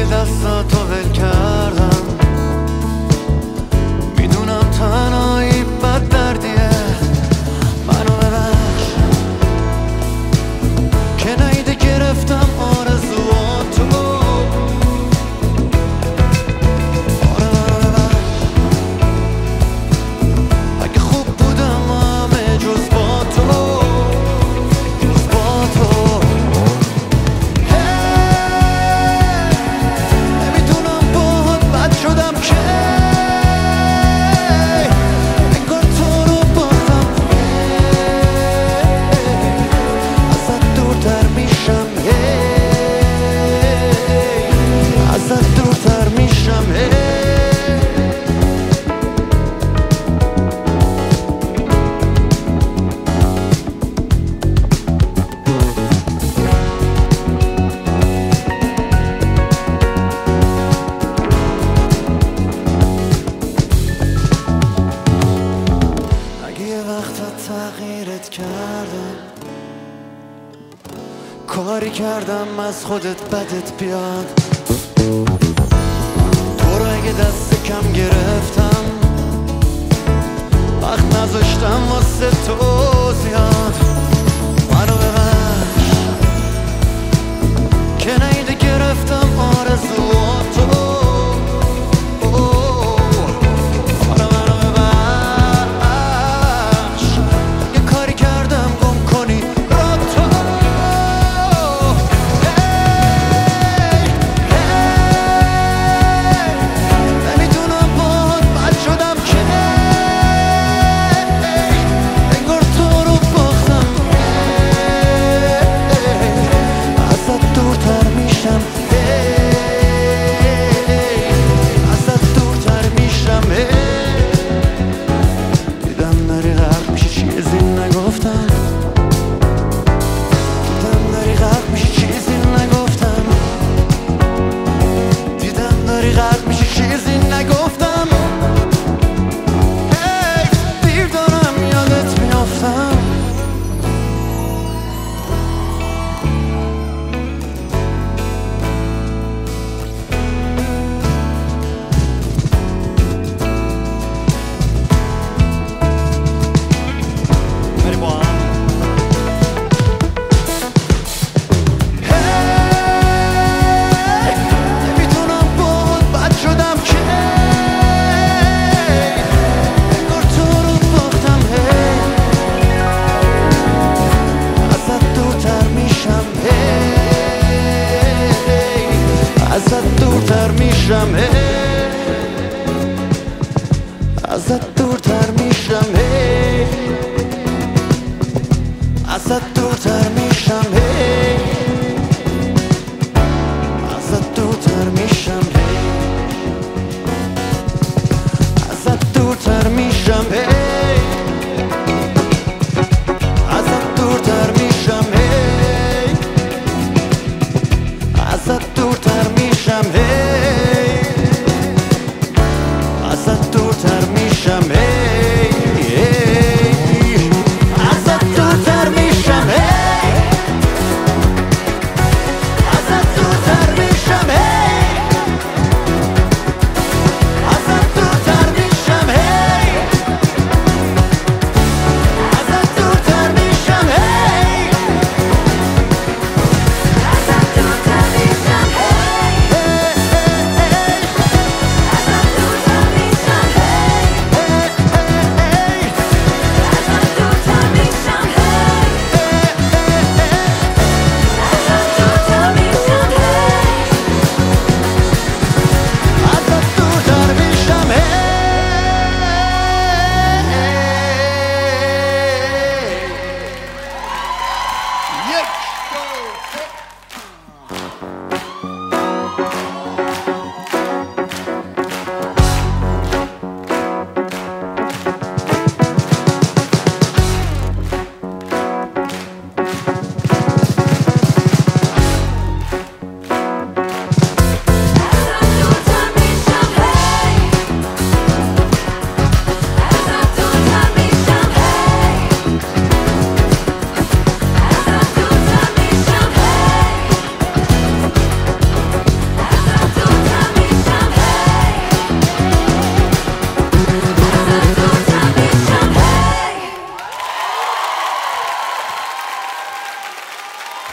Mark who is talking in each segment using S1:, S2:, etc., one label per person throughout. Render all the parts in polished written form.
S1: دستاتو ول کردم، میدونم تنهایی بد دردیه، منو ببخش که نیده گرفتم آرزواتو. آره منو ببخش اگه خوب بودم همه جز با تو، جز با تو. نمیدونم باهات بد شدم که انگار تو رو باختم، ازت دورتر میشم، ازت دورتر میشم. اگه یه وقتا تغییرت کردم، کاری کردم از خودت بدت بیاد، تو رو اگه دست کم گرفتم، وقت نذاشتم واسه تو زیاد، منو ببخش که نیده گرفتم آرزواتو. ازت دورتر میشم، ازت دورتر میشم، ازت دورتر میشم، ازت دورتر میشم، ازت دورتر میشم، ازت دورتر میشم، ازت دورتر میشم، ازت دورتر میشم، ازت دورتر میشم، ازت دورتر میشم، ازت دورتر میشم، ازت دورتر میشم.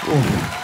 S2: اوه.